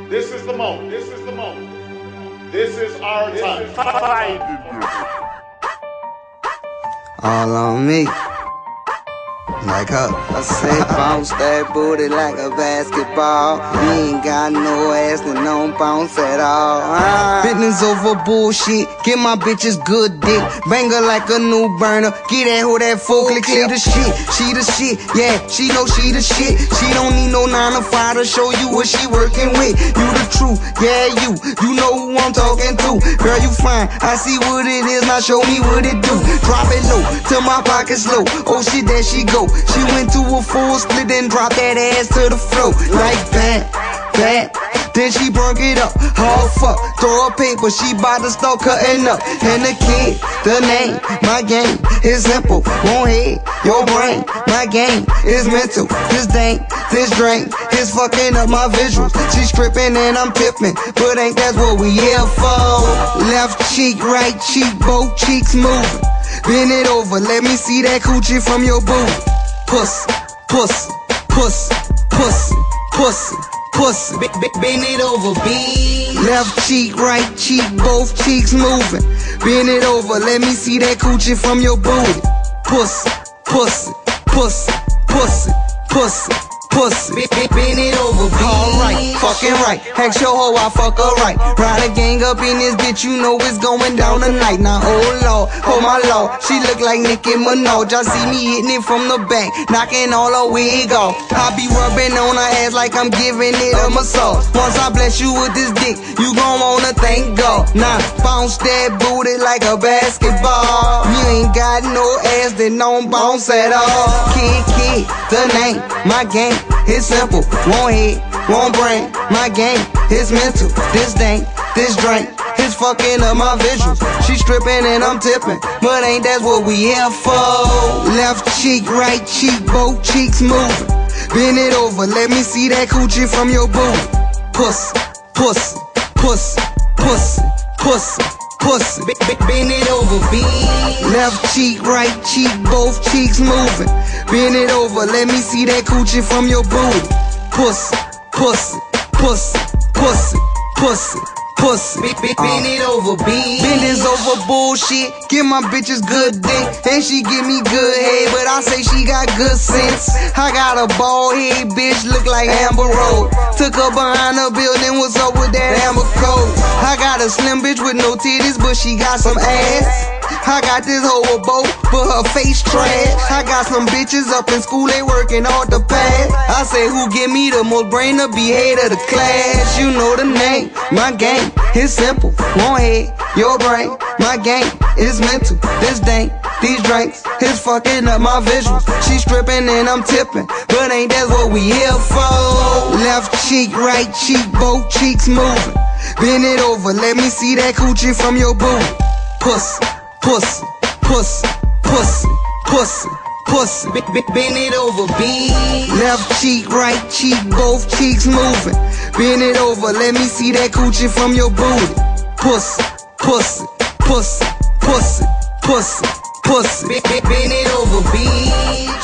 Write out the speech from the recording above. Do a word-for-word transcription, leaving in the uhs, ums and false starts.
This is the moment. This is the moment. This is our time. All on me. Like her. I say bounce that booty like a basketball. You ain't got no ass and don't bounce at all. Ah. Business over bullshit. Give my bitches good dick. Bang her like a new burner. Get that hoe that full click. She the shit. She the shit. Yeah, she know she the shit. She don't need no nine to five to show you what she working with. You the truth. Yeah, you. You know who I'm talking to. Girl, you fine. I see what it is. Now show me what it do. Drop it low till my pockets low. Oh shit, there she go. She went to a full split and dropped that ass to the floor. Like that, that. Then she brung it up. Oh fuck, throw a paper, she bout to start cutting up. And the kid, the name, my game is simple. Won't hate your brain, my game is mental. This dank, this drink is fucking up my visuals. She stripping and I'm tipping, but ain't that what we here for? Left cheek, right cheek, both cheeks moving. Bend it over, let me see that coochie from your booty. Pussy, pussy, pussy, pussy, pussy, pussy. Bend it over, B. Left cheek, right cheek, both cheeks moving. Bend it over, let me see that coochie from your booty. Pussy, pussy, pussy, pussy, pussy, pussy. Bend it over, B. Alright, fucking right. Ask your hoe, I fuck her right. Ride a gang up in this bitch, you know it's going down tonight. Now, oh lord, oh my lord, she look like Nicki Minaj. Y'all see me hitting it from the back, knocking all her wig off. I be rubbing on her ass like I'm giving it a massage. Once I bless you with this dick, you gon' wanna thank God. Now, bounce that booty like a basketball. You ain't got no ass that don't bounce at all. Kid, kid, the name, my game is simple. Won't hit, won't brain, my game is mental. This dank, this drink is fucking up my visuals. She stripping and I'm tipping, but ain't that what we here for? Left cheek, right cheek, both cheeks moving. Bend it over, let me see that coochie from your booty. Pussy, pussy, pussy, pussy, pussy, pussy. Bend it over, B. Left cheek, right cheek, both cheeks moving. Bend it over, let me see that coochie from your booty. Pussy, pussy, pussy, pussy, pussy, pussy. Bend it over, B. Bend is over bullshit. Give my bitches good dick, and she give me good head, but I say she got good sense. I got a bald head bitch, look like Amber Rose. Took her behind the building, what's up with that Amber Code? I got a slim bitch with no titties, but she got some ass. I got this hoe a boat, but her face trash. I got some bitches up in school, they working hard to pass. I say who give me the most brain to be head of the class. You know the name, my game is simple. Won't hate your brain, my game is mental. This dank, these drinks is fucking up my visuals. She stripping and I'm tipping, but ain't that what we here for? Left cheek, right cheek, both cheeks moving. Bend it over, let me see that coochie from your booty. Pussy, pussy, pussy, pussy, pussy, pussy. Bend it over, B. Left cheek, right cheek, both cheeks moving. Bend it over, let me see that coochie from your booty. Pussy, pussy, pussy, pussy, pussy, pussy. Bend it over, B.